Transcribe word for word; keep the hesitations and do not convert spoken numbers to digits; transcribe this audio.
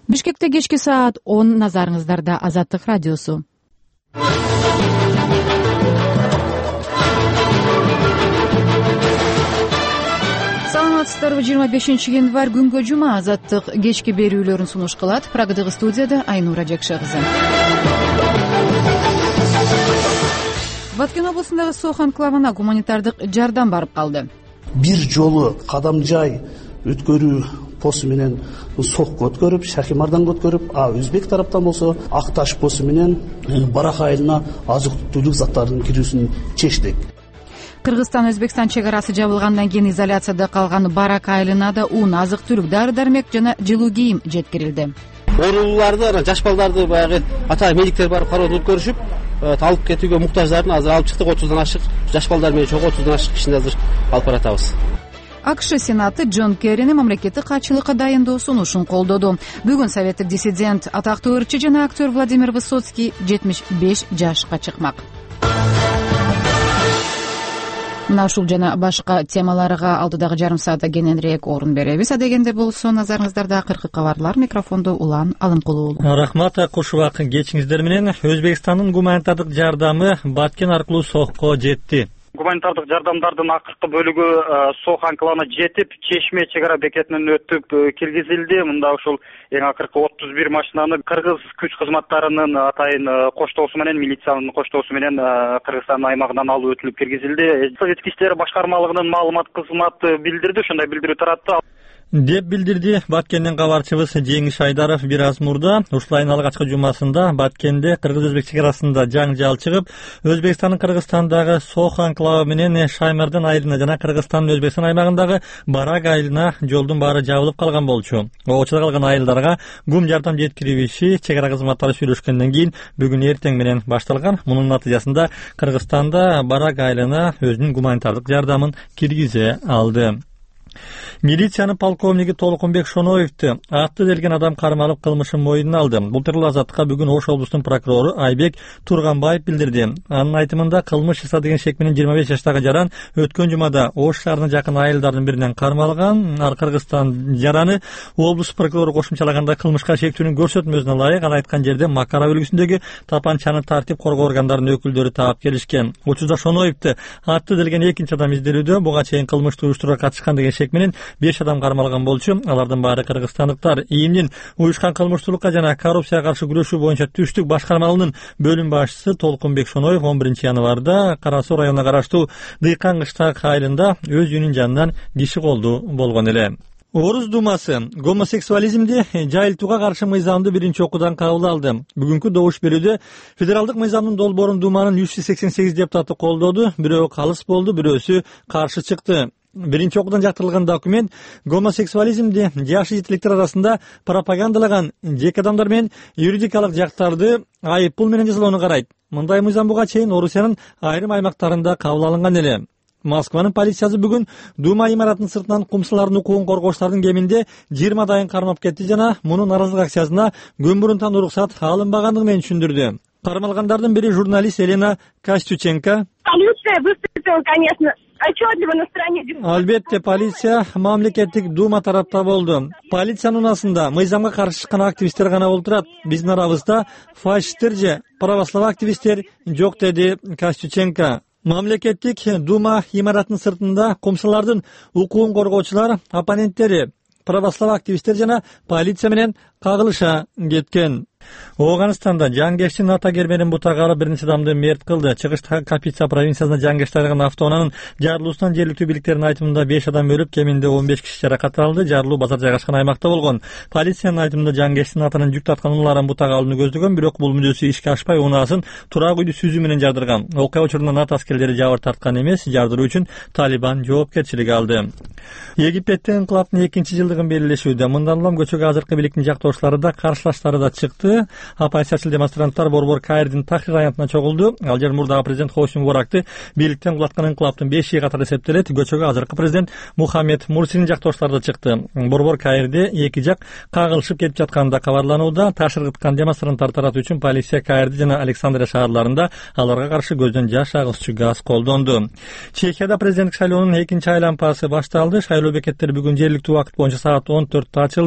Бишкекте кечки саат он, назарыңыздарда Азаттык радиосу. Саламатсыздарбы? жыйырма бешинчи январь күнгө жума Азаттык кечки берүүлөрүн сунуш кылат. Прагдагы студияда Айнура Жакшы кызы. Баткен облусундагы Сох анклавына гуманитардык жардам барып калды. Бир жолу Кадамжай өткөрүү посу менен Сохко өткөрүп, Шахимардан өткөрүп, а Өзбек тараптан болсо Акташ посу менен Барак айылына азык-түлүк заттарынын кирүүсүн чечтик. Кыргызстан Өзбекстан чек арасы жабылгандан кийин изоляцияда калган Барак айылына да ун, азык-түлүк, дары-дармек жана жылуу кийим жеткирилди. Оорулууларды, жаш балдарды баягы ата медиктер барып карап өткөрүшүп, алып кетүүгө муктаждарын азыр алып чыктык. отуздан ашык жаш балдар менен чогуу отуздан ашык кишини азыр алып баратабыз. АКШ Сенаты Джон Керринин мамлекеттик катчылыкка дайындоо сунушун колдоду. Бүгүн советтик диссидент, атактуу ырчы жана актер Владимир Высоцкий жетимиш беш жашка чыкмак. Мына ушул жана башка темаларга алдыдагы жарым саатта кененирээк орун беребиз. Адегенде болсо назарыңыздарда акыркы кабарлар. Микрофондо Улан Алымкулуу. Рахмат, куш убак кечиңиздер менен. Өзбекстандын гуманитардык жардамы Баткен аркылуу Сохко жетти. Гуманитардык жардамдардын акыркы бөлүгү Сох анклавына жетип, Чешме чек ара бекетинен өтүп киргизилди. Мында ушул эң акыркы отуз бир машинаны кыргыз күч кызматтарынын атайын коштоосу менен, милициянын коштоосу менен Кыргызстандын аймагынан алып өтүлүп киргизилди. Советтик иштер башкармалыгынын маалымат кызматы билдирди, ушундай билдирүү таратты деп билдирди Баткенден кабарчыбыз Жеңиш Айдаров. Бир аз мурда ушул айдын алгачкы жумасында Баткенде кыргыз-өзбек чек арасында жаңжал чыгып, Өзбекстандын Кыргызстандагы Сох анклавы менен Шаймардан айылына жана Кыргызстандын Өзбекстан аймагындагы Барак айылына жолдун баары жабылып калган болчу. Очуда калган айылдарга гум жардам жеткирип иши чек ара кызматтары сүйлөшкөндөн кийин бүгүн эртең менен башталган. Мунун натыйжасында Кыргызстанда Барак айылына өзүнүн гуманитардык жардамын киргизе алды. Милициянын полковниги Толкунбек Шоноевду аты делген адам кармалып кылмышын мойнуна алды. Бул тууралуу Азаттыкка бүгүн Ош облусунун прокурору Айбек Турганбаев билдирди. Анын айтымында кылмыш жасадыгын шек менен жыйырма беш жаштагы жаран өткөн жумада Ош шаарына жакын айылдардын биринен кармалган. Ар Кыргызстан жараны облус прокурору кошумчалагандай кылмышка шектүүнүн көрсөтмөсүнө ылайык ал айткан жерде Макаров үлгүсүндөгү тапанчаны тартип коргоо органдарынын өкүлдөрү таап келишкен. Учурда Шоноевду аты делген экинчи адам изделүүдө. Буга чейин кылмыштуу уюштурууга катышкан деген шек менен беш адам кармалган болчу. Алардын баары кыргызстандыктар. ИИМдин уюшкан кылмыштуулукка жана коррупцияга каршы күрөшүү боюнча түштүк башкармалыгынын бөлүм башчысы Толкунбек Шоноев он биринчи январда Кара Суу районуна караштуу Дыйкан кыштак айылында өз үйүнүн жанынан киши колду болгон эле. Орус думасы гомосексуализмди жайылтууга каршы мыйзамды биринчи окуудан кабыл алды. Бүгүнкү добуш берүүдө федералдык мыйзамдын долбоорун Думанын үч жүз сексен сегиз депутаты колдоду. Бирөө калыс болду, бирөөсү каршы чыкты. Биринчи окуудан жактырылган документ гомосексуализмди жашы жетиликтер арасында пропагандалаган жеке адамдар менен юридикалык жактарды айыппул менен жазалоону карайт. Мындай мыйзам буга чейин Орусиянын айрым аймактарында кабыл алынган эле. Москванын полициясы бүгүн Дума имаратынын сыртынан кумсулардын укугун коргоочулардын кеминде жыйырма дайын кармап кетти жана мунун наразылык акциясына көмүрүнтан уруксат алынбагандыгы менен түшүндүрдү. Кармалгандардын бири журналист Елена Костюченко. Полиция выступила, конечно, отчетливо на стороне. Албетте, полиция мамлекеттик Дума тарапта болду. Полициянын унасында мыйзамга каршы чыккан активисттер гана болуп турат. Биздин арабызда фашисттер же православ активисттер жок, деди Костюченко. Мамлекеттик Дума имаратынын сыртында кумсулардын укугун коргоочулар, оппоненттери, православ активисттер жана полиция менен кагылыша кеткен. Ооганстанда Жангештин ата керменин бутагары бир нече адамды мерт кылды. Чыгыштагы Капица провинциясында Жангеш тарыган автоунаанын жарылуусунан жергиликтүү бийликтердин айтымында беш адам өлүп, кеминде он беш киши жаракат алды. Жарылуу базар жайгашкан аймакта болгон. Полициянын айтымында Жангештин атанын жүк тарткан унааларын бутага алууну көздөгөн, бирок бул мүнөзү ишке ашпай унаасын турак үйдү сүзүү менен жардырган. Окуя учурунда НАТО аскерлери жабыр тарткан эмес, жардыруу үчүн Талибан жоопкерчилик алды. Египетте инкылаптын экинчи жылдыгын белгилешүүдө мындан улам көчөгө азыркы бийликтин жактоочулары да каршылаштары да чыкты. Оппозициячыл демонстранттар Борбор Каирдин Тахрир аянтына чогулду. Ал жер мурдагы президент Хосни Мубаракты бийликтен кулаткан инкылаптын бешиги катары эсептелет. Көчөгө азыркы президент Мухаммед Мурсинин жактоочулары да чыкты. Борбор Каирде эки жак кагылышып кетип жатканында кабарланууда. Таш ыргыткан демонстранттар таратуу үчүн полиция Каирди жана Александрия шаарларында аларга каршы көздөн жаш агызчу газ колдонду. Чехияда президенттик шайлоонун экинчи айлампасы башталды. Шайлоо бекеттери бүгүн жергиликтүү убакыт боюнча саат он төрттө ачылды.